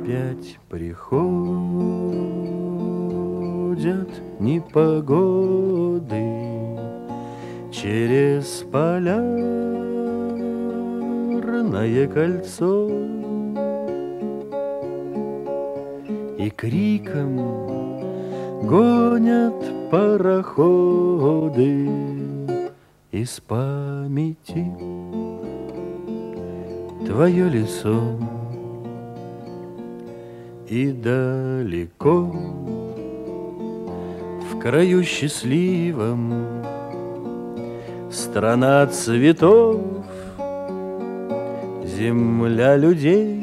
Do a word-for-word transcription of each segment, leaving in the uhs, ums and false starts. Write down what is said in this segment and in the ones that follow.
опять приходят непогоды через полярное кольцо, и криком гонят пароходы из памяти твое лицо. И далеко в краю счастливом страна цветов, земля людей,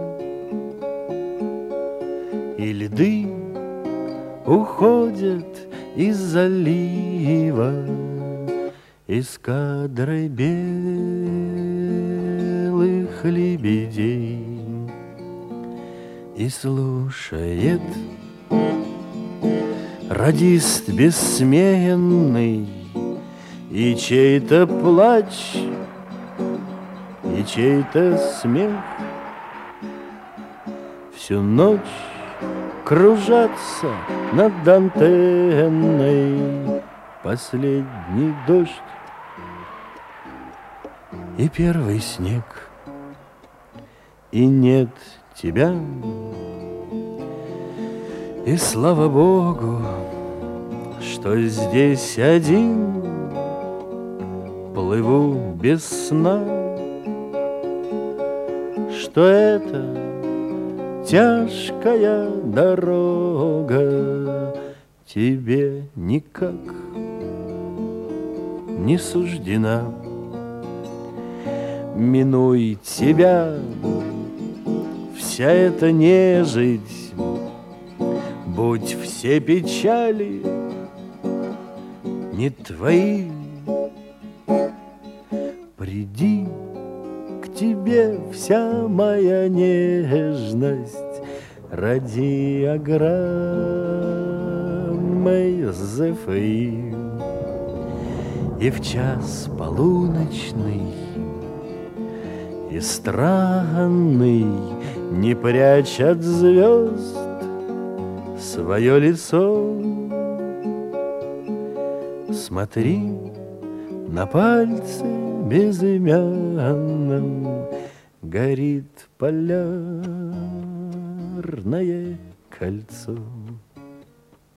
и льды уходят из залива эскадрой белых лебедей. И слушает радист бессменный и чей-то плач, и чей-то смех. Всю ночь кружатся над антенной последний дождь и первый снег. И нет тебя, и слава Богу, что здесь один плыву без сна, что это тяжкая дорога тебе никак не суждена. Минуй тебя вся эта нежить, будь все печали не твои. Приди к тебе вся моя нежность ради огромной ЗФИ. И в час полуночный и странный, не прячь от звезд свое лицо, смотри на пальце безымянном горит полярное кольцо.